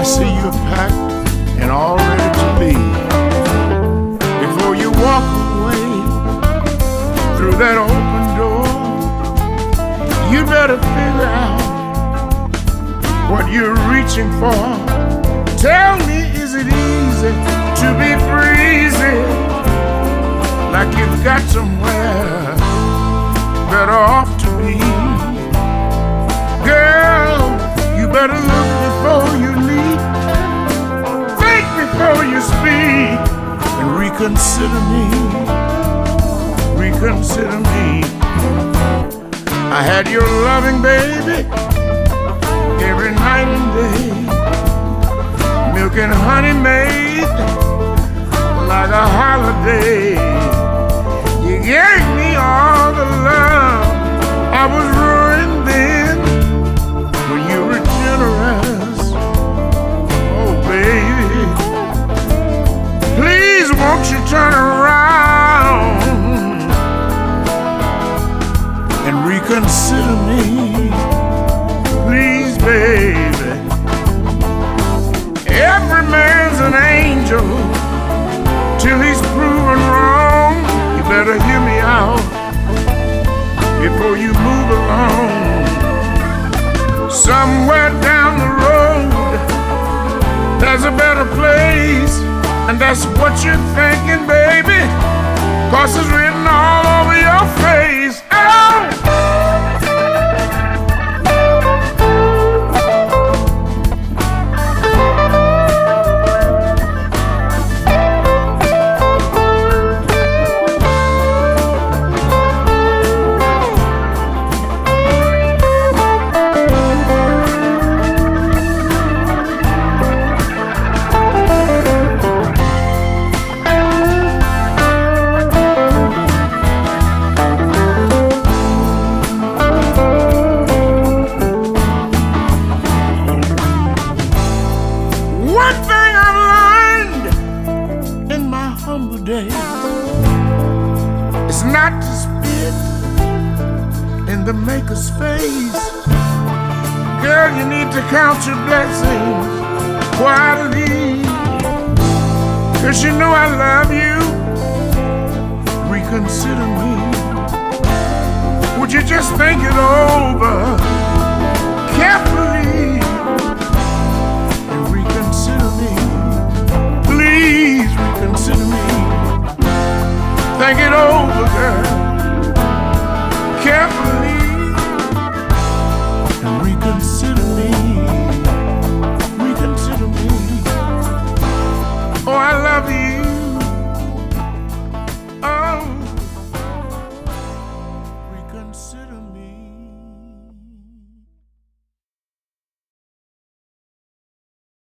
see you packed and all ready to leave. Before you walk away through that open door, you better figure out what you're reaching for. Tell me, is it easy to be breezy, like you've got somewhere better off to be? Girl, you better look before you leap, think before you speak, and reconsider me, reconsider me. I had your loving, baby, every night and day, milk and honey made like a holiday. You gave me all the love, I was ruined then, when you were generous. Oh baby, please won't you turn around and reconsider me, please baby. Every man's an angel till he's proven wrong. You better hear me out before you move along. Somewhere down the road there's a better place, and that's what you're thinking, baby, 'cause it's written all over your face. Oh! One thing I've learned in my humble days is not to spit in the maker's face. Girl, you need to count your blessings quietly, 'cause you know I love you. Reconsider me. Would you just think it over carefully? Please reconsider me. Think it over